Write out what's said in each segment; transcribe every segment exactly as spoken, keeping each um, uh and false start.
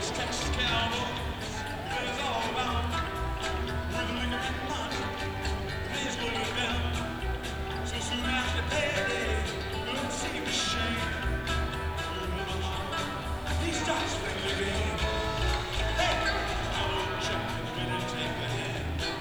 Texas Cowboys is all about with liquor and money. Things going down so soon after payday. Don't seem to shame. He starts playing the game. Hey, our old chap is ready to take the hand.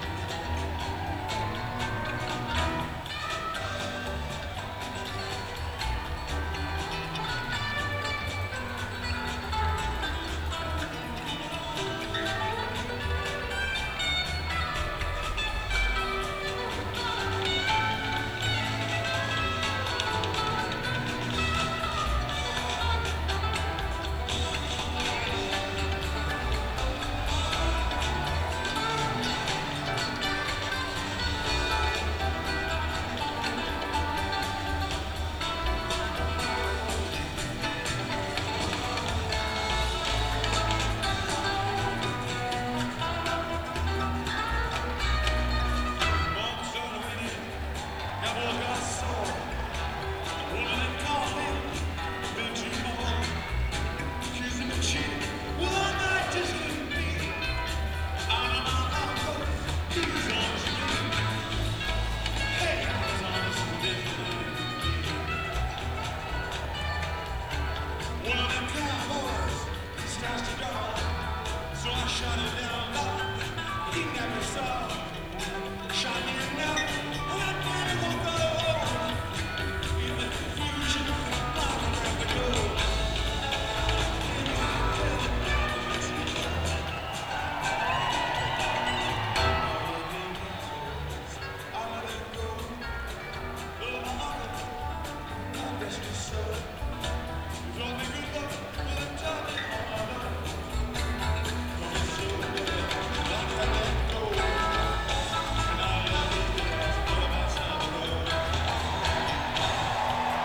So I shot it down low. He never saw. Shot me enough. And I can't go